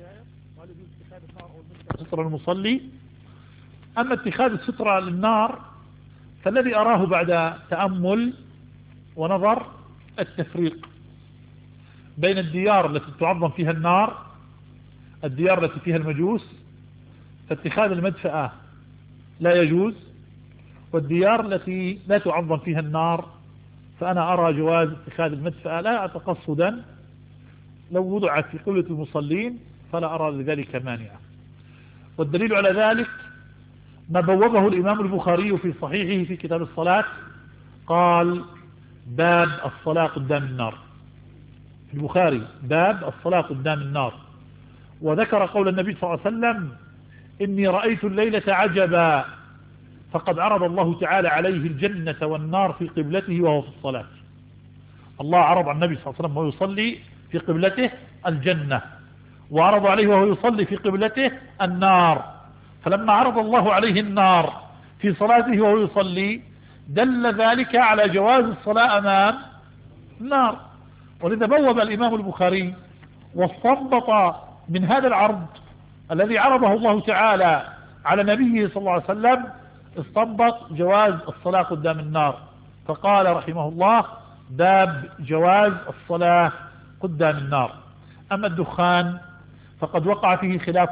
قال يجوز اتخاذ النار أو المسجد سترة للمصلي. أما اتخاذ السترة للنار فالذي أراه بعد تأمل ونظر التفريق بين الديار التي تعظم فيها النار، الديار التي فيها المجوس، فاتخاذ المدفأة لا يجوز، والديار التي لا تعظم فيها النار فأنا أرى جواز اتخاذ المدفأة لا تقصدا، لو وضعت في قبلة المصلين فلا أرى لذلك مانعا. والدليل على ذلك ما بوبه الإمام البخاري في صحيحه في كتاب الصلاة، قال باب الصلاة قدام النار، في البخاري باب الصلاة قدام النار، وذكر قول النبي صلى الله عليه وسلم إني رأيت الليلة عجبا فقد عرض الله تعالى عليه الجنة والنار في قبلته وهو في الصلاة. الله عرض على النبي صلى الله عليه وسلم وهو يصلي في قبلته الجنة، وعرض عليه وهو يصلي في قبلته النار، فلما عرض الله عليه النار في صلاته وهو يصلي دل ذلك على جواز الصلاة أمام النار. ولذا بوب الإمام البخاري واستنبط من هذا العرض الذي عرضه الله تعالى على نبيه صلى الله عليه وسلم، استنبط جواز الصلاة قدام النار، فقال رحمه الله باب جواز الصلاة قدام النار. أما الدخان فقد وقع فيه خلاف